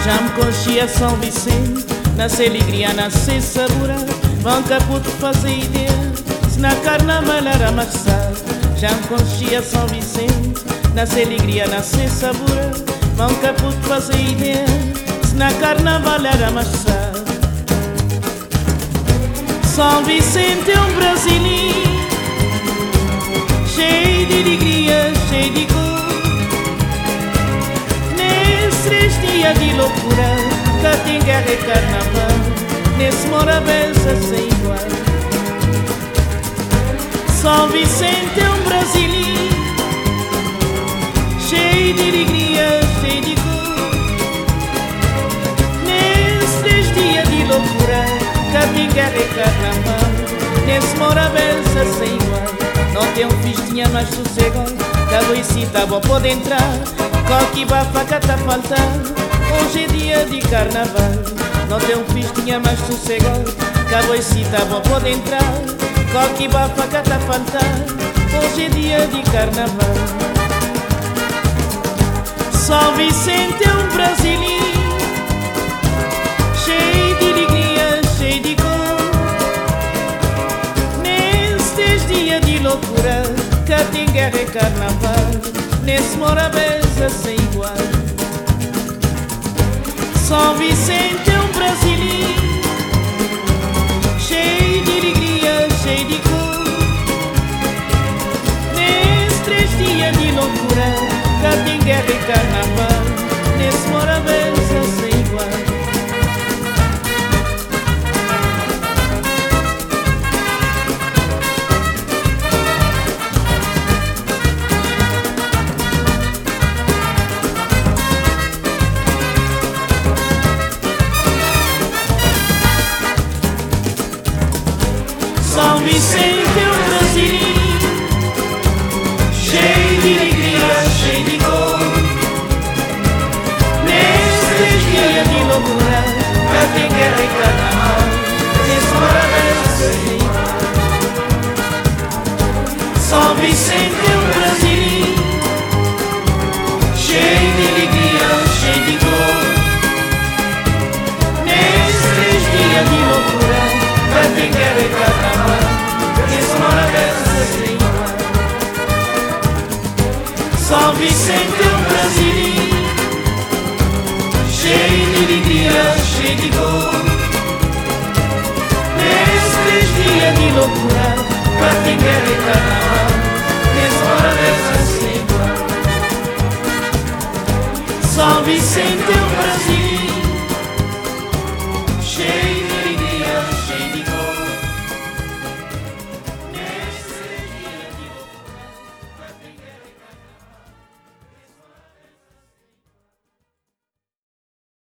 Já me conchia São Vicente, nasce alegria, nasce sabor. Vão caputo fazer ideia, se na carnaval era marçal. Já me conchia São Vicente, nasce alegria, nasce sabor. Vão caputo fazer ideia, se na carnaval era marçal. São Vicente é um brasileiro, cheio de alegria, cheio de cor. Nesses 3 dias de loucura, cá tem guerra e carnaval, nesse Morabeza sem igual. São Vicente é um brasileiro, cheio de alegria, cheio de cor. Nesses 3 dias de loucura, cá tem guerra e carnaval, nesse Morabeza sem igual. Não tem um festinha mais sossegado, cada visita bom pode entrar. Qualquer bafaca tá faltando, hoje é dia de carnaval. Não tem um festinha mais sossegado, cada visita bom pode entrar. Qualquer bafaca tá faltando, hoje é dia de carnaval. São Vicente é um brasileiro, cheio de alegria, cheio de cor. Nesses 3 dias de loucura, cá tem guerra e carnaval, nesse Morabeza sem igual. São Vicente é um brasileiro, cheio de alegria, cheio de cor. Nesses 3 dias de loucura, cá tem guerra e carnaval, nesse Morabeza sem igual. São Vicente é um brasileiro, cheio de alegria, cheio de cor. Nesses 3 dias de loucura, cá tem guerra e carnaval, nesse Morabeza sem igual. São Vicente é um brasileiro, cheio de alegria, cheio de cor. Nesses 3 dias de loucura, cá tem guerra e carnaval, nesse Morabeza sem igual. São Vicente é um brasileiro, cheio de alegria, cheio de cor.